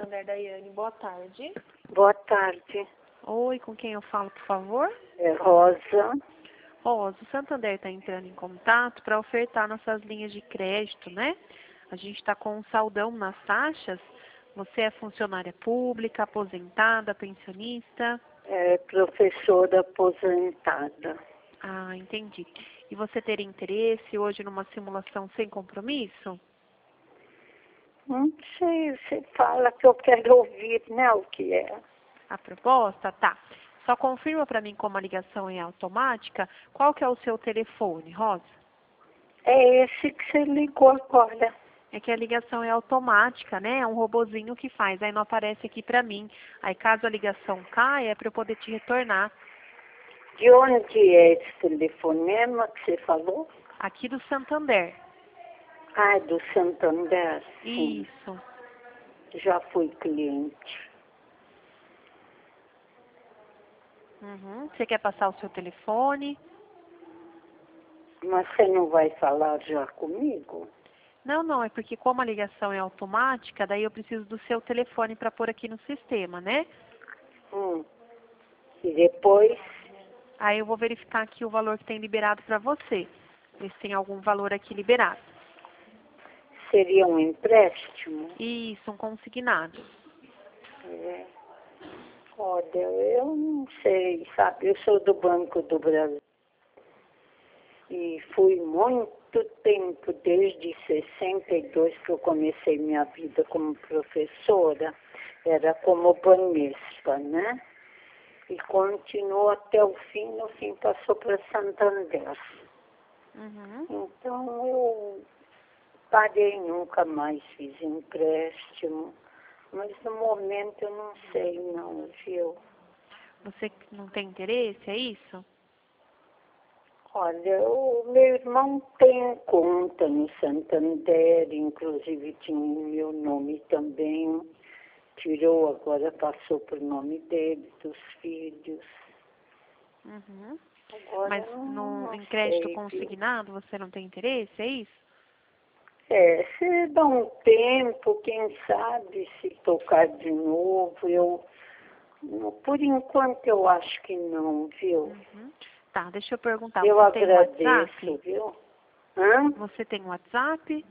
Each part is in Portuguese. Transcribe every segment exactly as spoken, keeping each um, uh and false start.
Santander, Daiane. Boa tarde. Boa tarde. Oi, com quem eu falo, por favor? É Rosa. Rosa, o Santander está entrando em contato para ofertar nossas linhas de crédito, né? A gente está com um saldão nas taxas. Você é funcionária pública, aposentada, pensionista? É professora aposentada. Ah, entendi. E você teria interesse hoje numa simulação sem compromisso? Não sei, você fala que eu quero ouvir, né, o que é. A proposta? Tá. Só confirma para mim como a ligação é automática. Qual que é o seu telefone, Rosa? É esse que você ligou agora. É que a ligação é automática, né? É um robozinho que faz. Aí não aparece aqui para mim. Aí caso a ligação caia, é para eu poder te retornar. De onde é esse telefonema que você falou? Aqui do Santander. Ah, é do Santander, sim. Isso. Já fui cliente. Uhum. Você quer passar o seu telefone? Mas você não vai falar já comigo? Não, não. É porque como a ligação é automática, daí eu preciso do seu telefone para pôr aqui no sistema, né? Hum. E depois? Aí eu vou verificar aqui o valor que tem liberado para você. Ver se tem algum valor aqui liberado. Seria um empréstimo? Isso, um consignado. É. Olha, eu não sei, sabe? Eu sou do Banco do Brasil e fui muito tempo, desde sessenta e dois que eu comecei minha vida como professora, era como banespa, né? E continuou até o fim, no fim passou para Santander. Uhum. Então eu parei, nunca mais fiz empréstimo. Mas no momento eu não sei não, viu? Você não tem interesse, é isso? Olha, o meu irmão tem conta no Santander, inclusive tinha o meu nome também. Tirou, agora passou por nome dele, dos filhos. Uhum. Agora Mas não, no não em crédito sei, viu? consignado você não tem interesse, é isso? É, se dá um tempo, quem sabe se tocar de novo, eu... Por enquanto eu acho que não, viu? Uhum. Tá, deixa eu perguntar, Eu você tem agradeço, WhatsApp? viu? Hã? Você tem WhatsApp?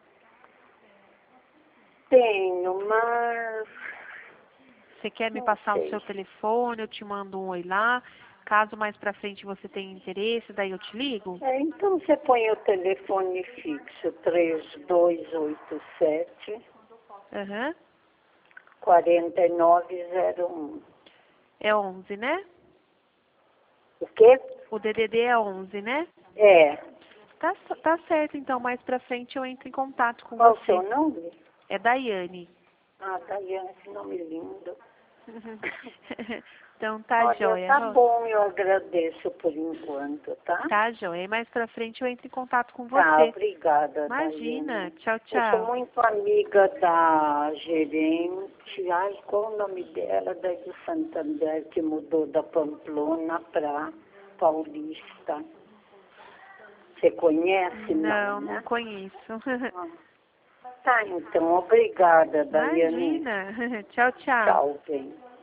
Tenho, mas Você quer me não passar o sei. seu telefone, eu te mando um oi lá. Caso mais pra frente você tenha interesse, daí eu te ligo? É, então você põe o telefone fixo três dois oito sete, Aham. quatro nove zero um. É onze, né? O quê? O D D D é onze, né? É. Tá, tá certo, então mais pra frente eu entro em contato com Qual o você. seu nome? É Daiane. Ah, Daiane, que nome lindo. Então tá Olha, joia, tá Rosa. bom, eu agradeço por enquanto, tá? Tá joia. E mais pra frente eu entro em contato com Tá, você. obrigada, Imagina. Daiane. Tchau, Eu sou tchau. muito amiga da gerente, ai, qual o nome dela, da do Santander, que mudou da Pamplona para Paulista. Você conhece? Não, Não, não né? conheço. Ah, tá, então, obrigada, Daiane. Imagina. Tchau, tchau. Tchau, bem.